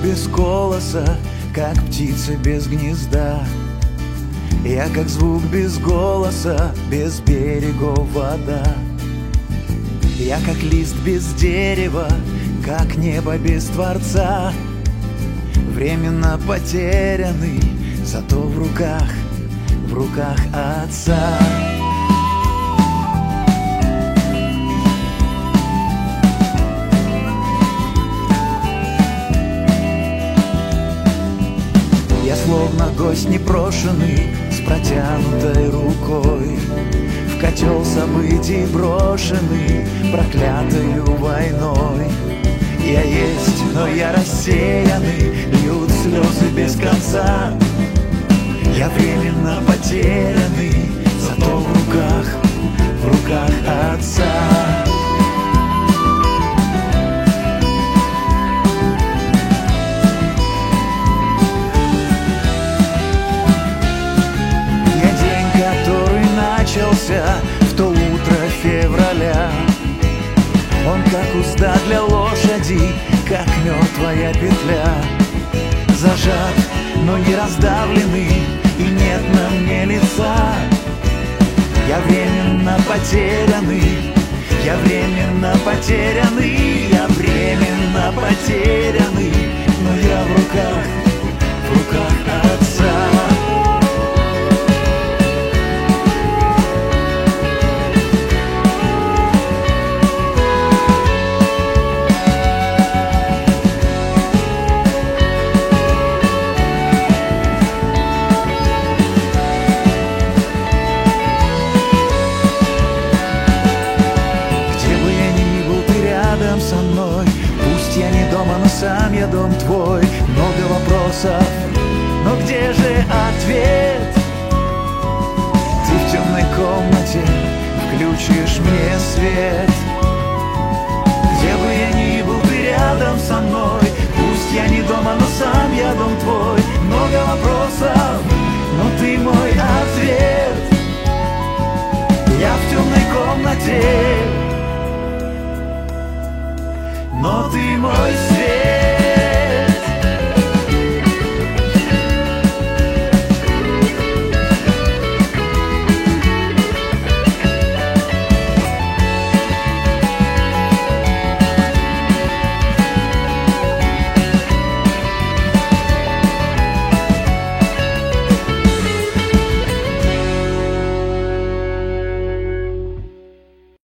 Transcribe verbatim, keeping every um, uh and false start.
без колоса, как птица без гнезда. Я как звук без голоса, без берегов вода. Я как лист без дерева, как небо без Творца. Временно потерянный, зато в руках, в руках Отца. Я словно гость непрошенный, с протянутой рукой, в котел событий брошенный, проклятою войной. Я есть, но я рассеянный, льют слезы без конца. Я временно потерянный, зато в руках, в руках Отца. Я день, который начался в то утро февраля. Он как узда для лошади, как мертвая петля. Зажат, но не раздавленный, и нет на мне лица. Я временно потерянный, я временно потерянный, я временно потерянный, но я в руках, в руках Отца. Со мной, пусть я не дома, но сам я дом твой. Много вопросов, но где же ответ? Ты в темной комнате включишь мне свет. Где бы я ни был, ты рядом со мной. Пусть я не дома, но сам я дом твой. Много вопросов, но ты мой ответ. Я в темной комнате, но ты мой свет.